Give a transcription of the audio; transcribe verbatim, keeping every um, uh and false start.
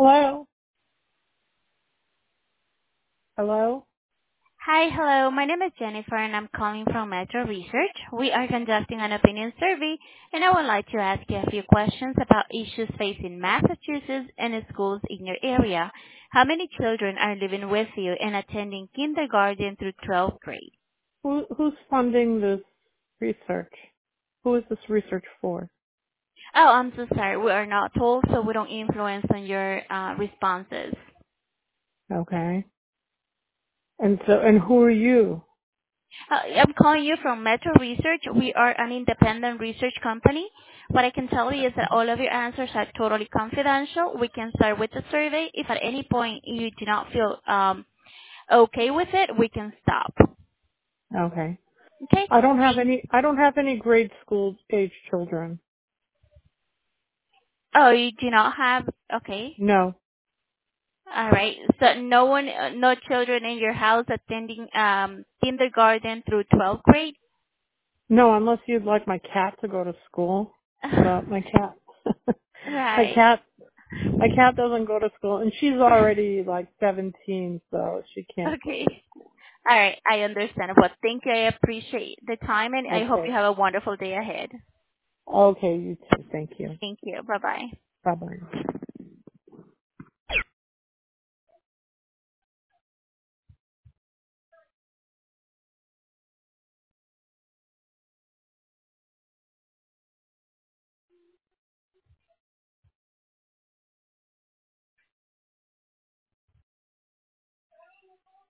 Hello? Hello? Hi, hello. My name is Jennifer, and I'm calling from Metro Research. We are conducting an opinion survey, and I would like to ask you a few questions about issues facing Massachusetts and schools in your area. How many children are living with you and attending kindergarten through twelfth grade? Who, who's funding this research? Who is this research for? Oh, I'm so sorry. We are not told, so we don't influence on your uh, responses. Okay. And so, and who are you? Uh, I'm calling you from Metro Research. We are an independent research company. What I can tell you is that all of your answers are totally confidential. We can start with the survey. If at any point you do not feel um, okay with it, we can stop. Okay. Okay? I don't have any, I don't have any grade school age children. Oh, you do not have? Okay. No. All right. So no one, uh, no children in your house attending um, kindergarten through twelfth grade? No, unless you'd like my cat to go to school. But my cat, my Right. cat, my cat doesn't go to school and she's already like seventeen, so she can't go Okay. to school. All right. I understand. Well, thank you. I appreciate the time, and I hope you Okay. have a wonderful day ahead. Okay, you too. Thank you. Thank you. Bye-bye. Bye bye.